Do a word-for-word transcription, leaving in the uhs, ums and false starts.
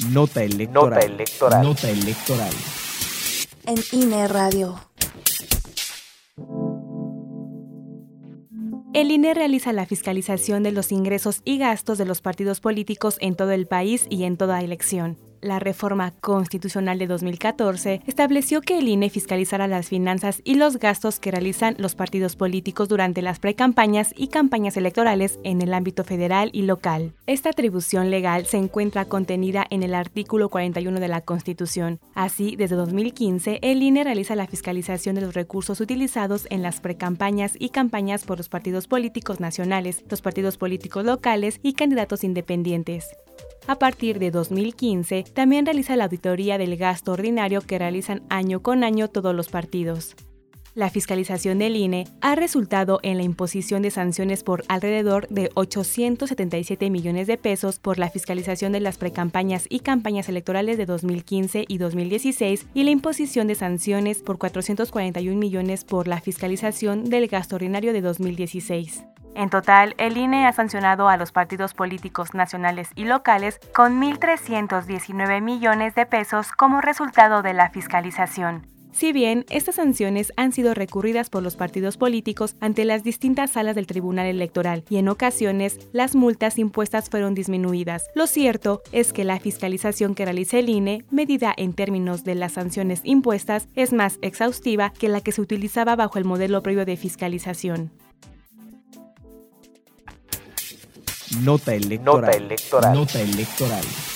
Nota electoral. Nota electoral. Nota electoral. En I N E Radio. El I N E realiza la fiscalización de los ingresos y gastos de los partidos políticos en todo el país y en toda elección. La reforma constitucional de dos mil catorce estableció que el I N E fiscalizará las finanzas y los gastos que realizan los partidos políticos durante las precampañas y campañas electorales en el ámbito federal y local. Esta atribución legal se encuentra contenida en el artículo cuarenta y uno de la Constitución. Así, desde dos mil quince, el I N E realiza la fiscalización de los recursos utilizados en las precampañas y campañas por los partidos políticos nacionales, los partidos políticos locales y candidatos independientes. A partir de dos mil quince, también realiza la auditoría del gasto ordinario que realizan año con año todos los partidos. La fiscalización del I N E ha resultado en la imposición de sanciones por alrededor de ochocientos setenta y siete millones de pesos por la fiscalización de las precampañas y campañas electorales de dos mil quince y dos mil dieciséis y la imposición de sanciones por cuatrocientos cuarenta y un millones por la fiscalización del gasto ordinario de dos mil dieciséis. En total, el I N E ha sancionado a los partidos políticos nacionales y locales con mil trescientos diecinueve millones de pesos como resultado de la fiscalización. Si bien estas sanciones han sido recurridas por los partidos políticos ante las distintas salas del Tribunal Electoral y en ocasiones las multas impuestas fueron disminuidas, lo cierto es que la fiscalización que realiza el I N E, medida en términos de las sanciones impuestas, es más exhaustiva que la que se utilizaba bajo el modelo previo de fiscalización. Nota electoral. Nota electoral. Nota electoral.